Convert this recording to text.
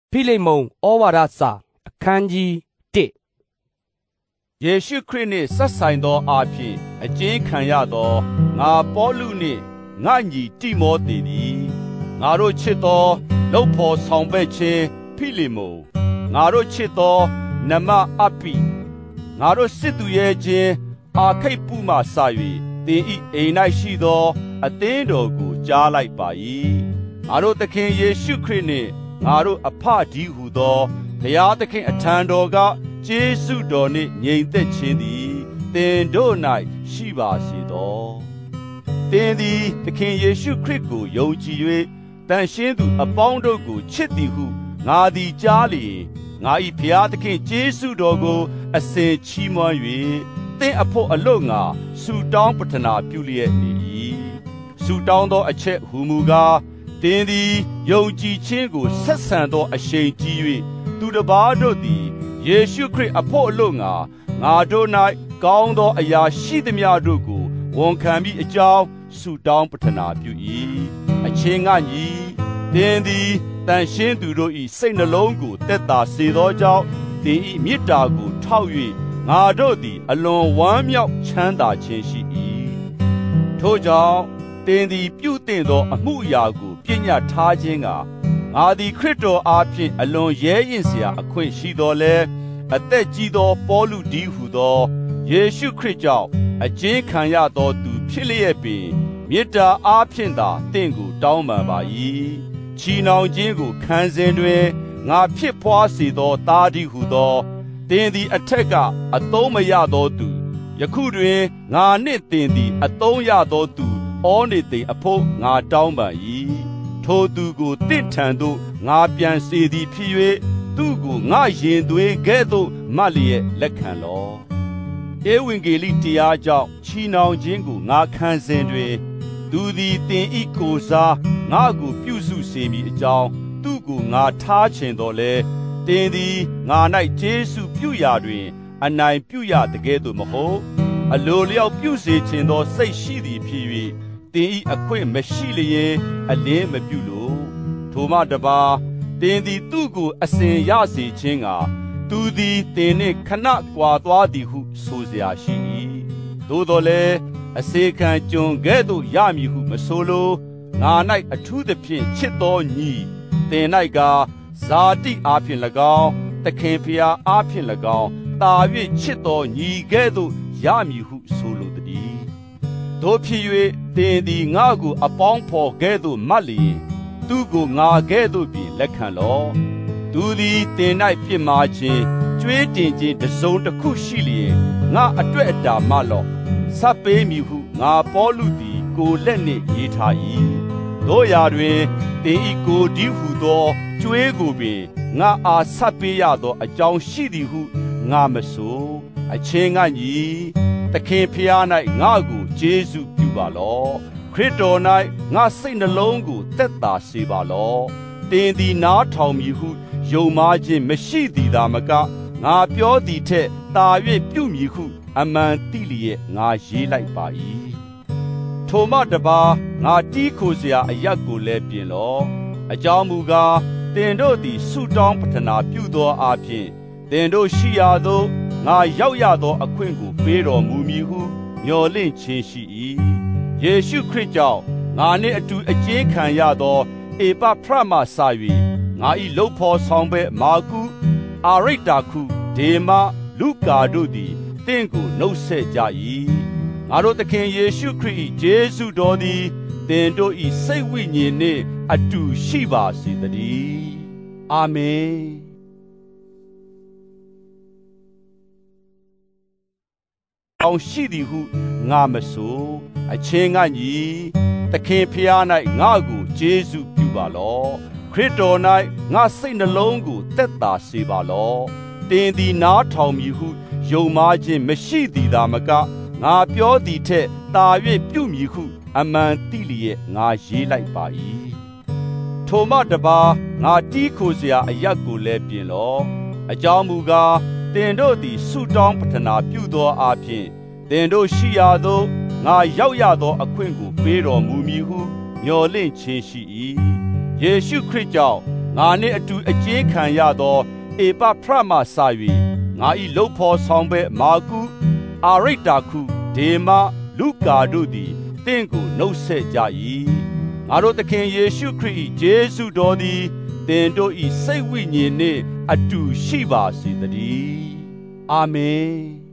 ဖိလိမ္မုန်ဩဝါဒစာအခန်းကြီး1 ယေရှုခရစ်နှင့်ဆက်ဆိုင်သောအားဖြင့်အကျဉ်းခံရသောငါပေါလုနှင့်ငါညီတိမောသေသည်ငါတို့ချစ်သောလုပ်ဖော်ဆောင်ဘက်ချင်းဖိလိမ္မုန်ငါတို့ချစ်သောနမအပိငါတို့စစ်သူရဲ့ချင်းအာခိတ်ပုမှစ၍သင်ဤအိမ်၌ရှိသောအသင်းတော်ကိုကြားလိုက်ပါ၏ငါတို့သခင်ယေရှုခရစ်နှင့်ငါတို့အဖဒီဟုသောဘုရားသခင်အထံတော်ကကျေးဇူးတော်နှင့်ငြိမ်သက်ခြင်းသည်သင်တို့၌ရှိပါစေသောသင်သည်သခင်ယေရှုခရစ်ကိုယုံကြည်၍တန်ရှင်းသူအပေါင်းတို့ကိုချစ်သည်ဟုငါသည်ကြားလျင်ငါ၏ဘုရားသခင်ကျေးဇူးတော်ကိုအစဉ်ချီးမွမ်း၍သင်အဖို့အလို့ငါဆုတောင်းပတနာပြုလျက်နေ၏ဆုတောင်းသောအချက်ဟူမူကားသင်သည်ယုံကြည်ခြင်းကိုဆက်ဆံသောအရှိန်ကြီး၍သူတစ်ပါးတို့သည်ယေရှုခရစ်အဖို့အလို့ငါတို့၌ကောင်းသောအရာရှိသမျှတို့ကိုဝန်ခံမိအကြောင်းဆုတောင်းပတနာပြု၏အချင်းငါညီသင်သည်တန်ရှင်းသူတို့၏စိတ်နှလုံးကိုသက်သာစေသောကြောင့်သင်၏မေတ္တာကိုထောက်၍ငါတို့သည်အလွန်ဝမ်းမြောက်ချမ်းသာခြင်းရှိ၏ထို့ကြောင့်သင်သည်ပြုသင့်သောအမှုအရာကိုပညတ်ထားခြင်းကငါသည်ခရစ်တော်အားဖြင့်အလွန်ရဲရင့်စရာအခွင့်ရှိတော်လဲအသက်ကြီးသောပေါလုဒီဟုသောယေရှုခရစ်ကြောင့်အကျဉ်းခံရသောသူဖြစ်လျက်ပင်မေတ္တာအားဖြင့်သာသင်ကိုတောင်းပန်ပါ၏ချီနှောင်ခြင်းကိုခံစဉ်တွင်ငါဖြစ်ဖွားစေသောသားဒီဟုသောသင်သည်အထက်ကအသုံးမရသောသူယခုတွင်ငါနှင့်သင်သည်အသုံးရသောသူဩနေသိအဖို့ငါတောင်းပန်၏ထိုသူကိုတင့်ထံသို့ငါပြန်စေသည်ဖြစ်၍သူကိုငါရင်သွေးကဲ့သို့မတ်လျက်လက်ခံလောဧဝံဂေလိတရားကြောင့်ချီနှောင်ခြင်းကိုငါခံစဉ်တွင်သူသည်သင်ဤကိုယ်စားငါကိုပြုစုစေမည်အကြောင်းသူကိုငါထားချင်တော်လဲသင်သည်ငါ၌ကျေးဇူးပြုရာတွင်အနိုင်ပြုရတကယ်သို့မဟုတ်အလိုလျောက်ပြုစေခြင်းသောစိတ်ရှိသည်ဖြစ်၍သင်ဤအခွင့်မရှိလျင်အလင်းမပြုလို့ထိုမှတပါသင်သည်သူ့ကိုအစဉ်ရစေခြင်းကသူသည်သင်နှင့်ခဏကွာသွားသည်ဟုဆိုเสียရှိ၏သို့တော်လည်းအစေခံကျွန်ကဲ့သို့ရမည်ဟုမဆိုလိုငါ၌အထူးသဖြင့်ချစ်သောညီသင်၌ကဇာတိအားဖြင့်၎င်းသခင်ဖျားအားဖြင့်၎င်းတာ၍ချစ်သောညီကဲ့သို့ရမည်ဟုဆိုလိုတည်းတို့ဖြစ်၍သင်သည်ငါကိုအပေါင်းဖော်ကဲ့သို့မတ်လျင်သူကိုငါကဲ့သို့ပြင်လက်ခံလောသူသည်သင်၌ပြစ်မှားခြင်းကြွေးတင်ခြင်းတစုံတစ်ခုရှိလျင်ငါအတွက်အတာမလော့ဆပ်ပေးမည်ဟုငါပေါလုသည်ကိုလက်နှင့်ရေးထား၏တို့ရာတွင်သင်ဤကိုဒီဟုသောကြွေးကိုပင်ငါအားဆပ်ပေးရသောအကြောင်းရှိသည်ဟုငါမဆိုအချင်းငါညီသခင်ဖျား၌ငါကိုကျေးဇူးပြုပါလော့ခရစ်တော်၌ငါစိတ်နှလုံးကိုသက်သာစေပါလော့သင်သည်နားထောင်မည်ဟုယုံမှားခြင်းမရှိသည်သာမကငါပြောသည်ထက်သာ၍ပြုမည်ဟုအမှန်သိလျက်ငါရေးလိုက်ပါ၏ထိုမှတပါငါတီးခိုเสียအရက်ကိုလည်းပြင်လော့အကြောင်းမူကားသင်တို့သည်ဆုတောင်းပတနာပြုသောအားဖြင့်သင်တို့ရှိရာသို့ငါရောက်ရသောအခွင့်ကိုပေးတော်မူမည်ဟုမျှော်လင့်ခြင်းရှိ၏ယေရှုခရစ်ကြောင့်ငါနှင့်အတူအကျဉ်းခံရသောဧပဖရမစ၍ငါ၏လုပ်ဖော်ဆောင်ဘက်မာကုအာရိတ္တာခုဒေမလုကာတို့သည်သင်ကိုနှုတ်ဆက်ကြ၏ငါတို့သခင်ယေရှုခရစ်၏ကျေးဇူးတော်သည်သင်တို့၏စိတ်ဝိညာဉ်နှင့်အတူရှိပါစေတည်းအာမင်အောင်ရှိသည်ဟုငါမဆိုအချင်းငါညီသခင်ဖျား၌ငါကိုကျေးဇူးပြုပါလော့ခရစ်တော်၌ငါစိတ်နှလုံးကိုသက်သာစေပါလော့သင်သည်နားထောင်မည်ဟုယုံမှားခြင်းမရှိသည်သာမကငါပြောသည်ထက်သာ၍ပြုမည်ဟုအမှန်သိလျက်ငါရေးလိုက်ပါ၏ထိုမှတပါငါတီးခိုเสียအရက်ကိုလည်းပြင်လော့အကြောင်းမူကားသင်တို့သည်ဆုတောင်းပတနာပြုသောအားဖြင့်သင်တို့ရှိရာသို့ငါရောက်ရသောအခွင့်ကိုပေးတော်မူမည်ဟုမျှော်လင့်ခြင်းရှိ၏ယေရှုခရစ်ကြောင့်ငငါနှင့်အတူအကျဉ်းခံရသောဧပဖရမှစ၍ငါ၏လုပ်ဖော်ဆောင်ဘက်မာကုအာရိတ္တာခုဒေမလုကာတို့သည်တင့်ကိုနှုတ်ဆက်ကြ၏ငါတို့သခင်ယေရှုခရစ်၏ယေရှုတော်သည်သင်တို့၏စိတ်ဝိညာဉ်နှင့်အတူရှိပါစေတည်းအာမင်